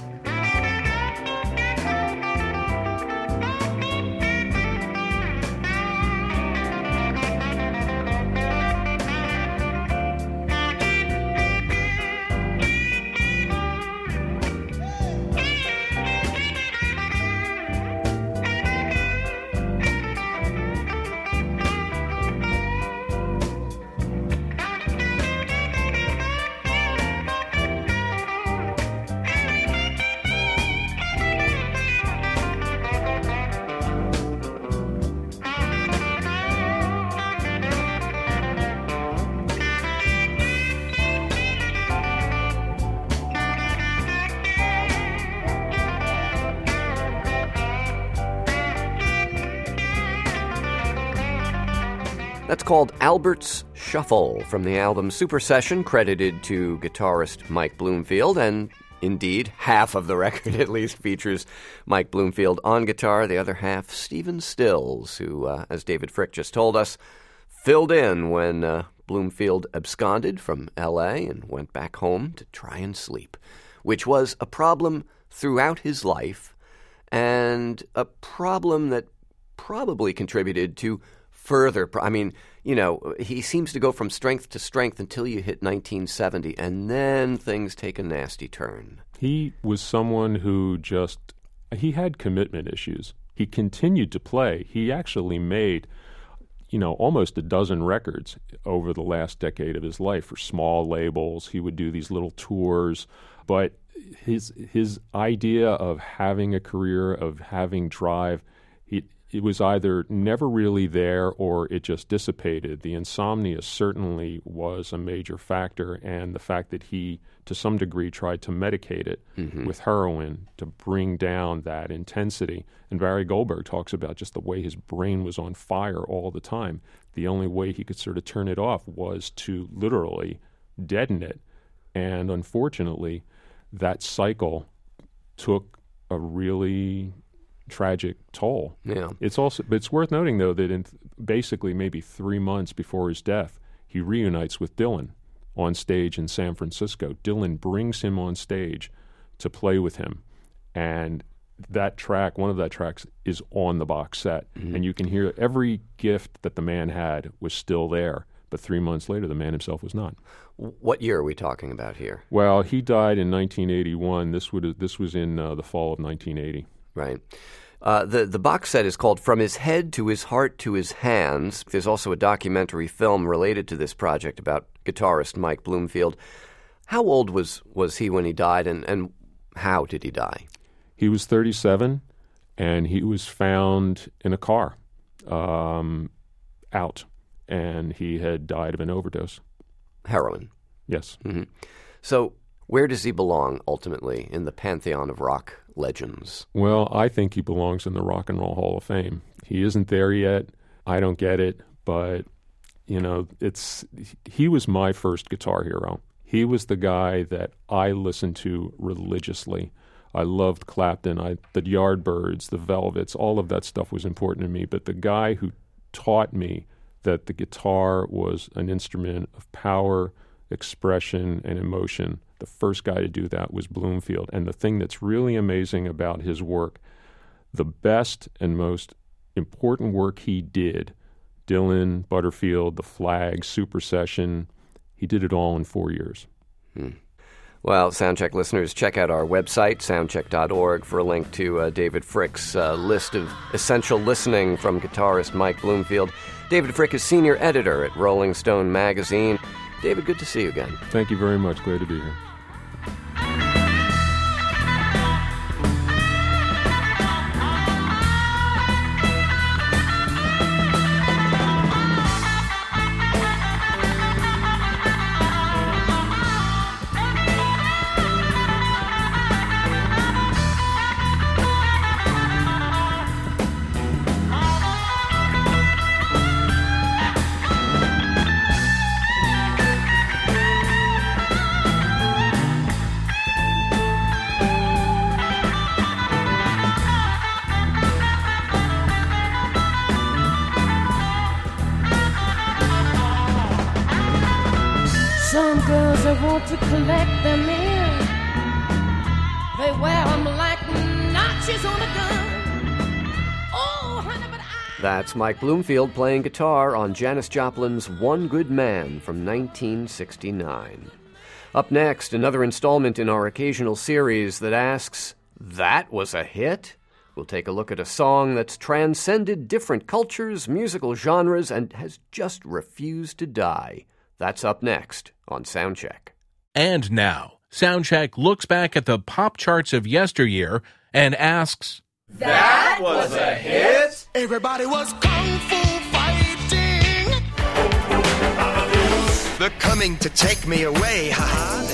That's called Albert's Shuffle from the album Super Session, credited to guitarist Mike Bloomfield, and indeed, half of the record at least features Mike Bloomfield on guitar, the other half Stephen Stills, who, uh, as David Frick just told us, filled in when uh, Bloomfield absconded from L A and went back home to try and sleep, which was a problem throughout his life and a problem that probably contributed to further, I mean, you know, he seems to go from strength to strength until you hit nineteen seventy, and then things take a nasty turn. He was someone who just, he had commitment issues. He continued to play. He actually made, you know, almost a dozen records over the last decade of his life for small labels. He would do these little tours, but his his idea of having a career, of having drive, he, it was either never really there or it just dissipated. The insomnia certainly was a major factor, and the fact that he, to some degree, tried to medicate it mm-hmm. with heroin to bring down that intensity. And Barry Goldberg talks about just the way his brain was on fire all the time. The only way he could sort of turn it off was to literally deaden it. And unfortunately, that cycle took a really tragic toll. Yeah. It's also, but it's worth noting, though, that in basically maybe three months before his death, he reunites with Dylan on stage in San Francisco. Dylan brings him on stage to play with him, and that track, one of that tracks, is on the box set, mm-hmm. and you can hear every gift that the man had was still there. But three months later, the man himself was not. What year are we talking about here? Well, he died in nineteen eighty-one. This would this was in uh, the fall of nineteen eighty. Right. Uh, the, the box set is called From His Head to His Heart to His Hands. There's also a documentary film related to this project about guitarist Mike Bloomfield. How old was, was he when he died, and, and how did he die? He was thirty-seven, and he was found in a car um, out, and he had died of an overdose. Heroin. Yes. Mm-hmm. So where does he belong, ultimately, in the pantheon of rock legends? Well, I think he belongs in the Rock and Roll Hall of Fame. He isn't there yet. I don't get it, but, you know, it's he was my first guitar hero. He was the guy that I listened to religiously. I loved Clapton, I, the Yardbirds, the Velvets, all of that stuff was important to me. But the guy who taught me that the guitar was an instrument of power, expression, and emotion, the first guy to do that was Bloomfield. And the thing that's really amazing about his work, the best and most important work he did, Dylan, Butterfield, The Flag, Super Session, he did it all in four years. Hmm. Well, Soundcheck listeners, check out our website, soundcheck dot org, for a link to uh, David Frick's uh, list of essential listening from guitarist Mike Bloomfield. David Frick is senior editor at Rolling Stone magazine. David, good to see you again. Thank you very much. Glad to be here. Some girls that want to collect them in, they wear them like notches on a gun. Oh, honey, but I... That's Mike Bloomfield playing guitar on Janis Joplin's One Good Man from nineteen sixty-nine. Up next, another installment in our occasional series that asks, that was a hit? We'll take a look at a song that's transcended different cultures, musical genres, and has just refused to die. That's up next on Soundcheck. And now, Soundcheck looks back at the pop charts of yesteryear and asks, That was a hit? Everybody was kung fu fighting. They're coming to take me away, haha.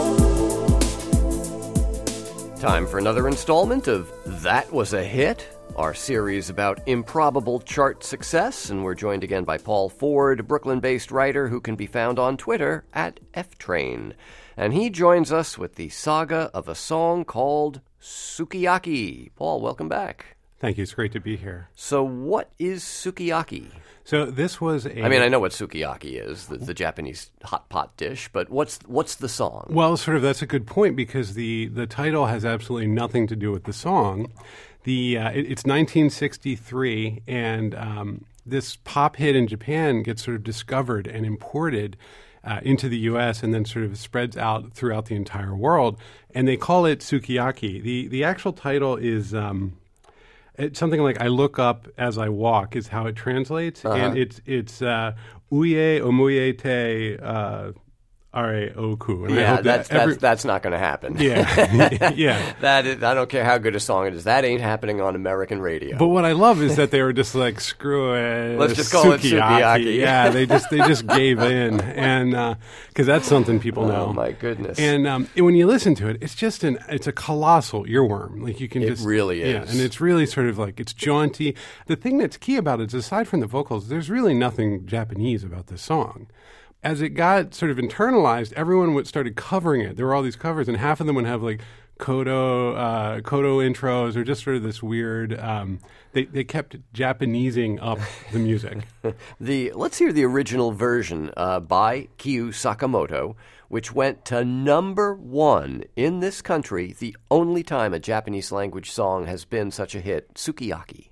Time for another installment of That Was a Hit? our series about improbable chart success, and we're joined again by Paul Ford, a Brooklyn-based writer who can be found on Twitter at F Train. And he joins us with the saga of a song called Sukiyaki. Paul, welcome back. Thank you. It's great to be here. So what is sukiyaki? So this was a... I mean, I know what sukiyaki is, the, the Japanese hot pot dish, but what's what's the song? Well, sort of, that's a good point, because the, the title has absolutely nothing to do with the song. The uh, it, It's nineteen sixty-three, and um, this pop hit in Japan gets sort of discovered and imported uh, into the U S and then sort of spreads out throughout the entire world, and they call it sukiyaki. The, the actual title is... Um, It's something like "I look up as I walk" is how it translates, uh-huh. and it's it's uh, "uye omuye te uh, are oku." And yeah, I hope that's, that every- that's that's not going to happen. Yeah, yeah. That is, I don't care how good a song it is. That ain't happening on American radio. But what I love is that they were just like, "Screw it, Let's just call it sukiyaki." Yeah, they just they just gave in, and because uh, that's something people know. Oh my goodness! And um, when you listen to it, it's just an it's a colossal earworm. Like you can it just really is. Yeah, and it's really sort of like it's jaunty. The thing that's key about it is, aside from the vocals, there's really nothing Japanese about this song. As it got sort of internalized, everyone would started covering it. There were all these covers, and half of them would have like Kodo uh, Kodo intros, or just sort of this weird. Um, they they kept Japanesing up the music. the let's hear the original version uh, by Kyu Sakamoto, which went to number one in this country. The only time a Japanese language song has been such a hit, Sukiyaki.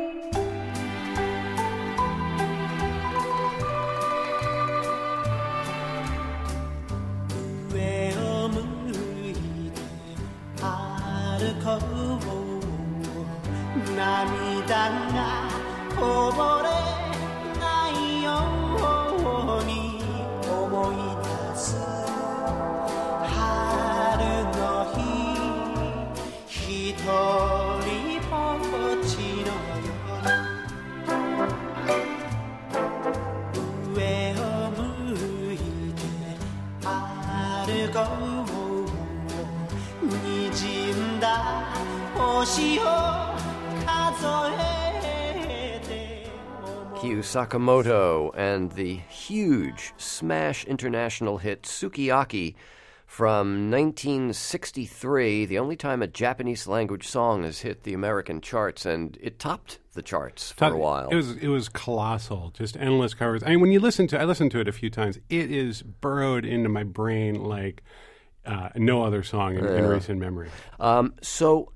Kyu Sakamoto and the huge smash international hit Sukiyaki from nineteen sixty-three, the only time a Japanese language song has hit the American charts, and it topped the charts for a while. It was it was colossal, just endless covers. I mean, when you listen to I listened to it a few times, it is burrowed into my brain like uh, no other song in, in recent memory. Um, so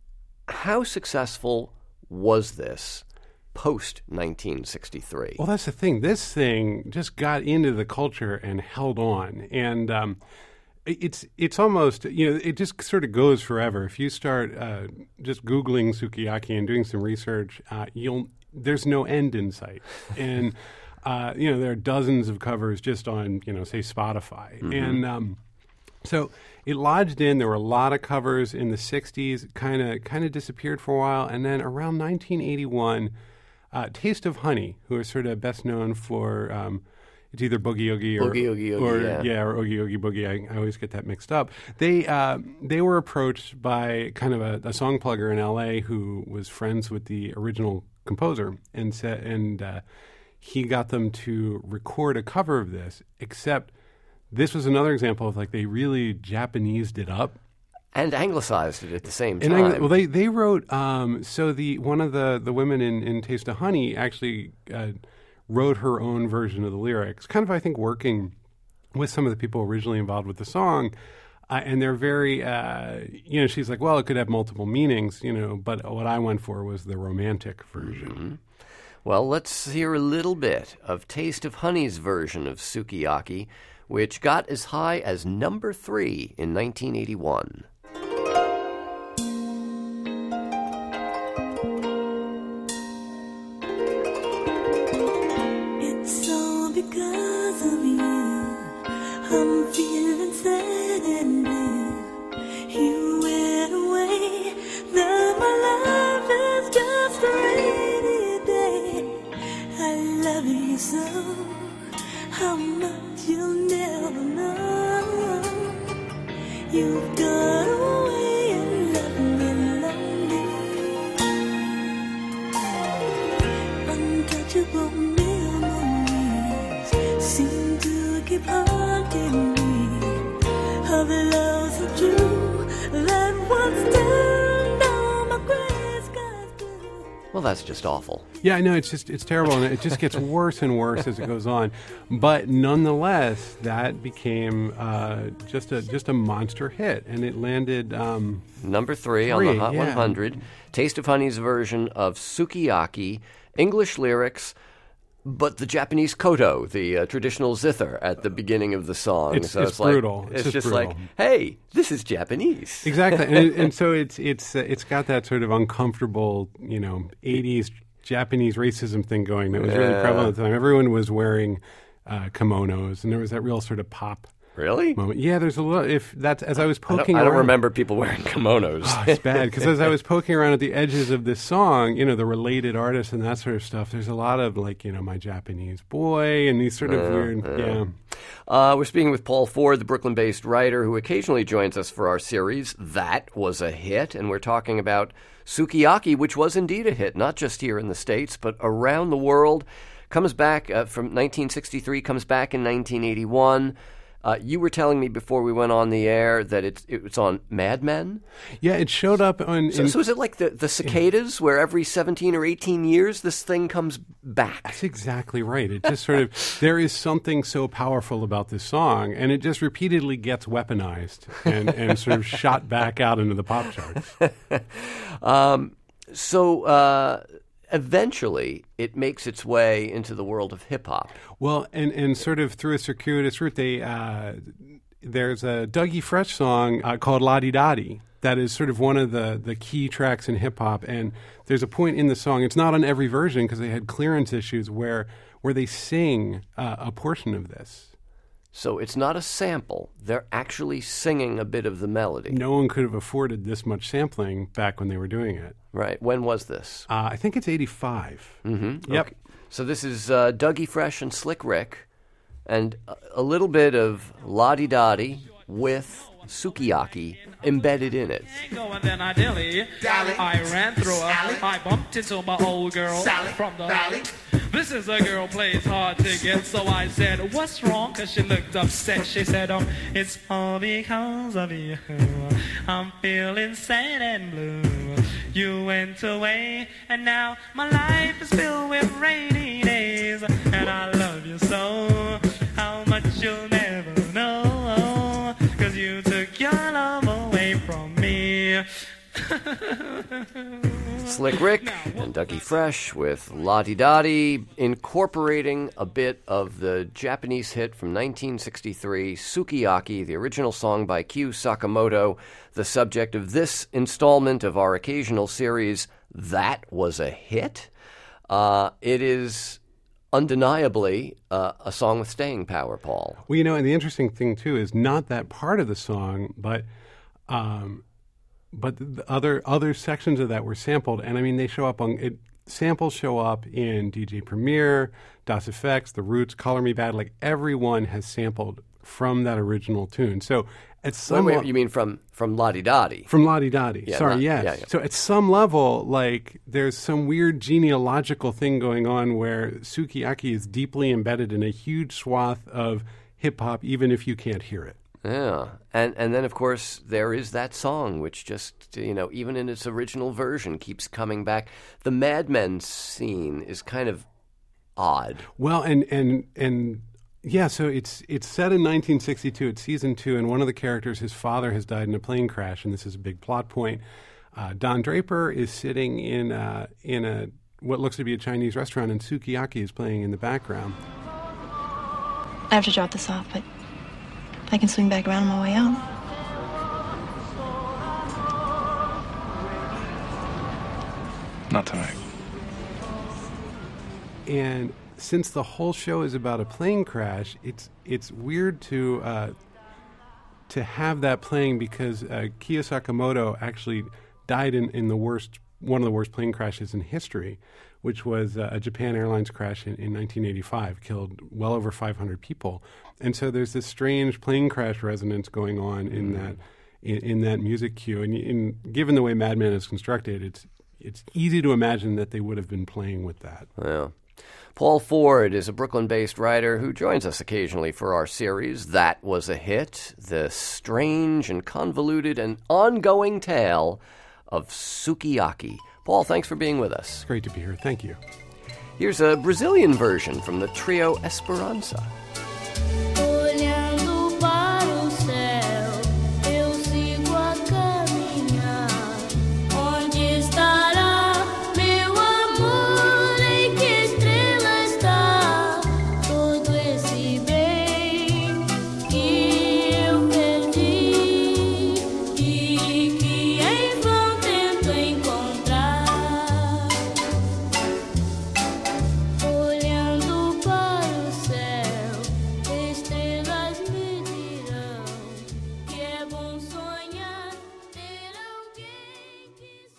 how successful was this post nineteen sixty-three? Well, that's the thing. This thing just got into the culture and held on. And um, it's it's almost, you know, it just sort of goes forever. If you start uh, just Googling sukiyaki and doing some research, uh, you'll there's no end in sight. And, uh, you know, there are dozens of covers just on, you know, say Spotify. Mm-hmm. And um, so it lodged in. There were a lot of covers in the sixties, kind of kind of disappeared for a while. And then around nineteen eighty-one, uh, Taste of Honey, who are sort of best known for, um, it's either Boogie Oogie or, Boogie Oogie Oogie, or yeah. yeah, or Oogie Oogie Boogie. I, I always get that mixed up. They uh, they were approached by kind of a, a song plugger in L A who was friends with the original composer, and said, and uh, he got them to record a cover of this. Except this was another example of like they really Japanesed it up. And anglicized it at the same And time. Angli- well, they they wrote um, so the one of the, the women in, in Taste of Honey actually uh, wrote her own version of the lyrics, kind of I think working with some of the people originally involved with the song, uh, and they're very uh, you know she's like, well, it could have multiple meanings, you know, but what I went for was the romantic version. Mm-hmm. Well, let's hear a little bit of Taste of Honey's version of Sukiyaki, which got as high as number three in nineteen eighty-one. It's all because of you. I'm feeling sad and blue. You went away. Now my life is just a rainy day. I love you so. How much you'll never know. You've gone away and left me lonely. unforgettable memories seem to keep haunting me of the love so true that once turned on my gray skies blue. Well, that's just awful. Yeah, I know, it's just it's terrible, and it just gets worse and worse as it goes on. But nonetheless, that became uh, just a just a monster hit, and it landed um, number three, three on the Hot yeah. one hundred. Taste of Honey's version of Sukiyaki, English lyrics, but the Japanese koto, the uh, traditional zither at the beginning of the song. It's, so it's, it's brutal. Like, it's, it's just brutal. like, hey, this is Japanese. Exactly, and, and so it's it's uh, it's got that sort of uncomfortable, you know, eighties Japanese racism thing going that was really Yeah. prevalent at the time. Everyone was wearing uh, kimonos, and there was that real sort of pop Really? moment. Yeah, there's a lot. If that's as I was I don't, poking, I don't around, remember people wearing kimonos. Oh, it's bad because as I was poking around at the edges of this song, you know, the related artists and that sort of stuff. There's a lot of like, you know, my Japanese boy and these sort of Uh, weird, uh. yeah. Uh, we're speaking with Paul Ford, the Brooklyn-based writer who occasionally joins us for our series, That Was a Hit, and we're talking about Sukiyaki, which was indeed a hit, not just here in the States, but around the world. Comes back uh, from nineteen sixty-three, comes back in nineteen eighty-one. Uh, you were telling me before we went on the air that it's it's on Mad Men. Yeah, it showed up on. So, in, so is it like the, the cicadas, where every seventeen or eighteen years this thing comes back? That's exactly right. It just sort of, there is something so powerful about this song, and it just repeatedly gets weaponized and, and sort of shot back out into the pop charts. um, so uh, eventually it makes its way into the world of hip-hop. Well, and, and sort of through a circuitous route, they uh, there's a Dougie Fresh song uh, called La Di Da Di that is sort of one of the, the key tracks in hip-hop, and there's a point in the song, it's not on every version because they had clearance issues, where, where they sing uh, a portion of this. So it's not a sample. They're actually singing a bit of the melody. No one could have afforded this much sampling back when they were doing it. Right. When was this? Uh, I think it's eighty-five. Mm-hmm. Yep. Okay. So this is uh, Dougie Fresh and Slick Rick, and a, a little bit of La-Di-Da-Di with Sukiyaki embedded in it. And then I dilly, I ran through her, I bumped into my old girl from the valley. This is a girl plays hard to get, so I said, what's wrong? Cause she looked upset. She said, um, it's all because of you. I'm feeling sad and blue. You went away, and now my life is filled with rainy days. And I love you so, how much you'll never know. Cause you took your love away from me. Slick Rick and Dougie Fresh with La-Di-Da-Di, incorporating a bit of the Japanese hit from nineteen sixty-three, Sukiyaki, the original song by Kyu Sakamoto, the subject of this installment of our occasional series, That Was a Hit. Uh, it is undeniably uh, a song with staying power, Paul. Well, you know, and the interesting thing, too, is not that part of the song, but... Um, But the other other sections of that were sampled, and I mean they show up on it. Samples show up in D J Premier, Das F X, The Roots, Color Me Bad. Like everyone has sampled from that original tune. So at some wait, wait, le- you mean from from La-Di-Da-Di? from La-Di-Da-Di. Yeah, Sorry, not- yes. yeah, yeah. So at some level, like there's some weird genealogical thing going on where Sukiyaki is deeply embedded in a huge swath of hip hop, even if you can't hear it. Yeah, and and then of course there is that song which just, you know, even in its original version keeps coming back. The Mad Men scene is kind of odd. Well, and and and yeah, so it's it's set in nineteen sixty-two. It's season two, and one of the characters, his father, has died in a plane crash, and this is a big plot point. Uh, Don Draper is sitting in a, in a what looks to be a Chinese restaurant, and Sukiyaki is playing in the background. I have to drop this off, but I can swing back around on my way out. Not tonight. And since the whole show is about a plane crash, it's it's weird to uh, to have that playing because uh, Kyu Sakamoto actually died in, in the worst one of the worst plane crashes in history, which was uh, a Japan Airlines crash in, in nineteen eighty-five, killed well over five hundred people. And so there's this strange plane crash resonance going on in that in, in that music cue. And in, given the way Mad Men is constructed, it's it's easy to imagine that they would have been playing with that. Yeah. Paul Ford is a Brooklyn-based writer who joins us occasionally for our series, That Was a Hit, the strange and convoluted and ongoing tale of Sukiyaki. Paul, thanks for being with us. It's great to be here. Thank you. Here's a Brazilian version from the trio Esperança. Olhando para o céu, eu sigo a caminhar. Onde estará meu amor? Em que estrela está todo esse bem que eu perdi e que em vão tento encontrar? Olhando para o céu, estrelas me dirão que é bom sonhar, ter alguém que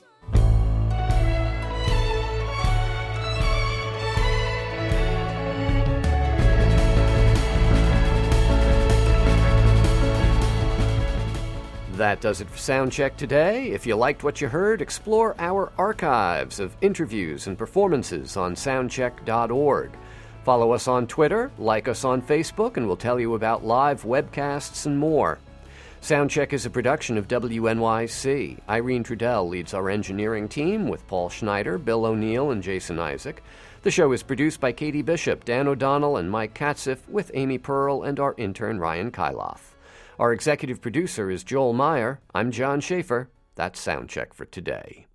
That does it for Soundcheck today. If you liked what you heard, explore our archives of interviews and performances on soundcheck dot org. Follow us on Twitter, like us on Facebook, and we'll tell you about live webcasts and more. Soundcheck is a production of W N Y C. Irene Trudell leads our engineering team with Paul Schneider, Bill O'Neill, and Jason Isaac. The show is produced by Katie Bishop, Dan O'Donnell, and Mike Katziff, with Amy Pearl and our intern Ryan Kyloff. Our executive producer is Joel Meyer. I'm John Schaefer. That's Soundcheck for today.